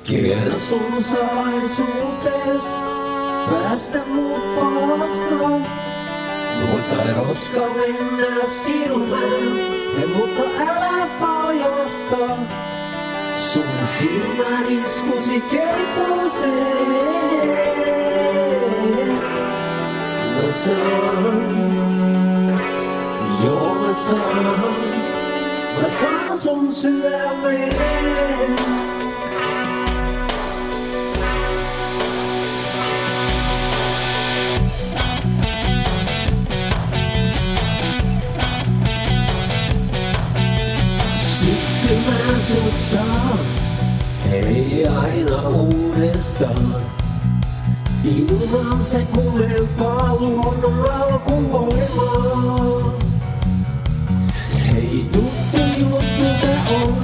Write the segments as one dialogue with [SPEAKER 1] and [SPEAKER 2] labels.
[SPEAKER 1] Kerro sun salaisuutes, päästä mut pahasta. Luotai roska mennä silmään, mutta älä paljasta. Sun silmän iskusi kertoo sen. Mä saan, joo mä saan sun sydämeen. Sitten mä sut saan, ei aina uudestaan. Ilman se kovempaa luonnon alkuvoimaa. Hei tuttu juttu tää on,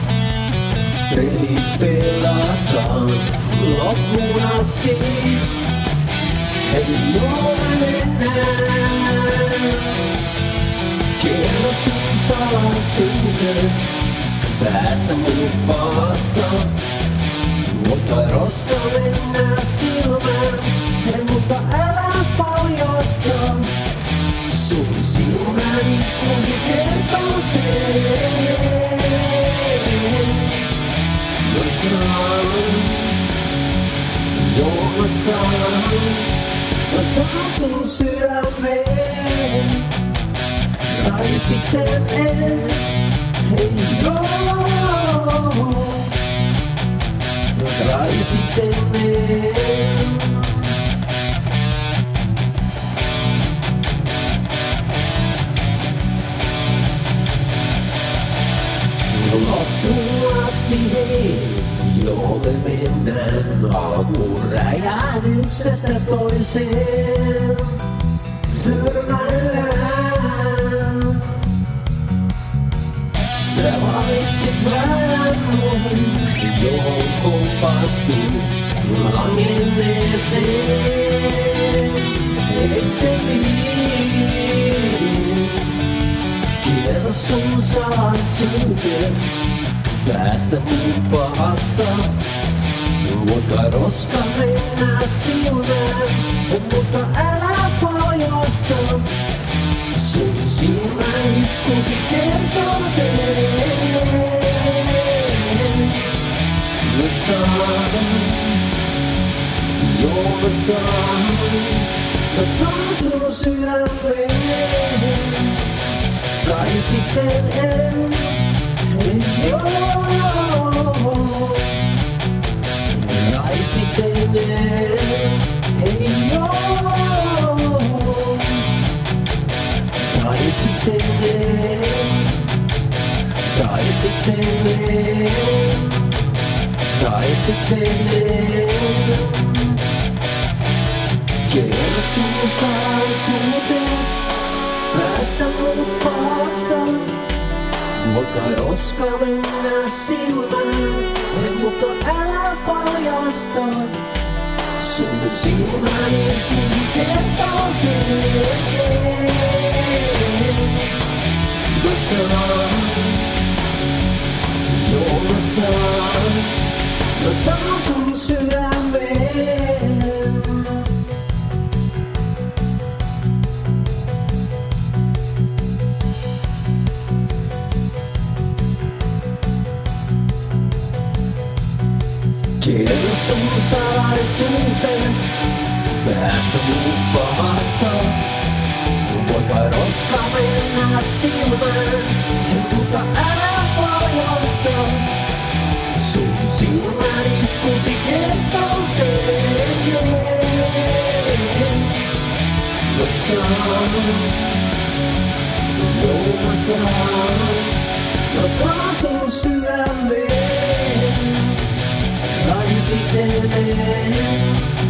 [SPEAKER 1] pelit pelataan loppuun asti. Hei joo mennään, kerro sun salaisuutes, päästä mut pahasta. Luotai roska mennä silmään, mutta älä paljasta. Sun silmän iskusi kertoo sen. Mä saan, joo mä saan sun sydämeen. Tai sitten en, hei joo. Tai sitten en. Loppuun asti hei, joo me mennään alkuun räjähdyksestä toiseen. Törmäillään. Sä valitsit väärän noin, johon kompastuu langenneeseen. Ehteliin, kerro sun salaisuutes, päästä mut pahasta. Luotai roska mennä silmään, mutta älä paljasta. Sun silmän iskusi kertoo sen. Mä saan, joo mä saan sun sydämeen. Tai sitten en, ei joo. Tai sitten en, ei joo. Tai sitten en, tai sitten en, tai sitten en. Kerro sun salaisuutes, päästä mut pahasta. Luotai roska mennä silmään, mutta älä paljasta. Sun silmän iskusi kertoo sen. Mä saan, joo mä saan sun sydämeen. Kerro sun salaisuutes, päästä mut pahasta. Luotai roska mennä silmään, mutta älä paljasta. Sun silmän iskusi kertoo sen. Mä saan, joo mä saan sun sydämeen. Tai sitten en,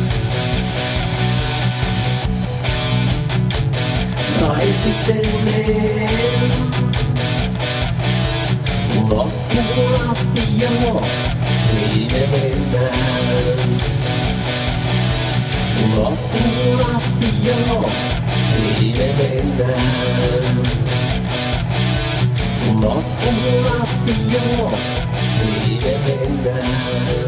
[SPEAKER 1] tai sitten en. Loppuun asti joo, niin me mennään. Loppuun asti joo, niin me mennään. Loppuun asti joo, niin me mennään.